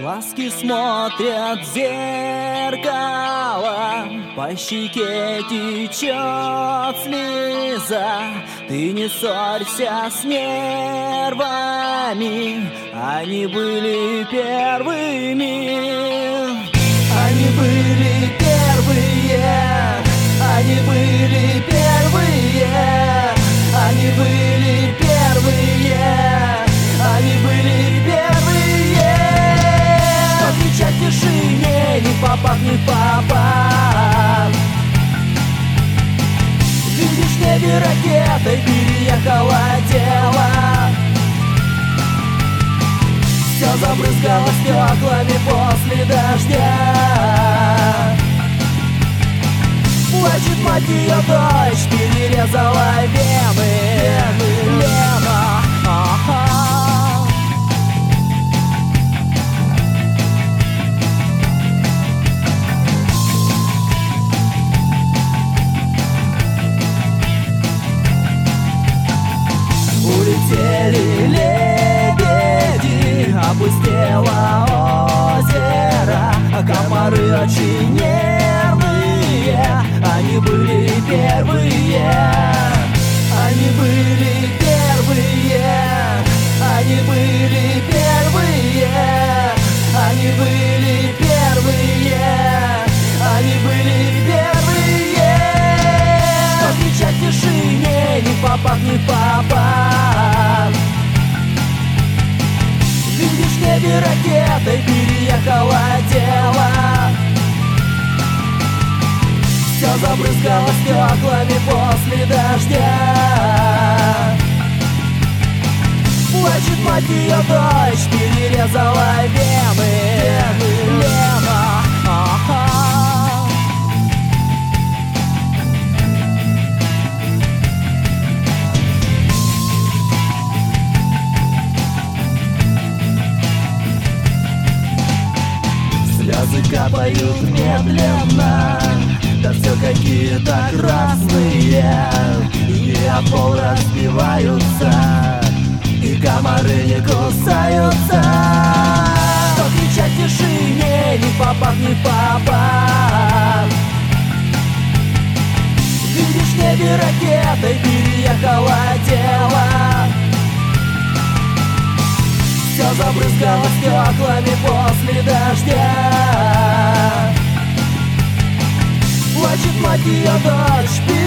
Глазки смотрят в зеркало, по щеке течет слеза. Ты не ссорься с нервами, они были первыми. Они были первые, они были первые, они были первые, они были первые. Отвечать тишине ни в попах, ни в попах. Видишь, в небе ракетой переехало тело. Все забрызгало стеклами после дождя. Плачет мать, ее дочь перерезала вены. Лена, ага. Улетели лебеди, опустело озеро, а комары очень нервные. Они были первые, они были первые, они были первые, они были первые, они были первые. Отвечать тишине ни в попах, ни в попах. Видишь, в небе ракетой переехало тело. Все забрызгало стеклами после дождя. Плачет мать, ее дочь перерезала вены. Лена, ага. Слезы капают медленно, да все какие-то красные, и о пол разбиваются, и комары не кусаются. Что кричать тишине ни в попах, ни в попах. Видишь, в небе ракетой переехало тело. Все забрызгало стеклами после дождя. Плачет мать, ее дочь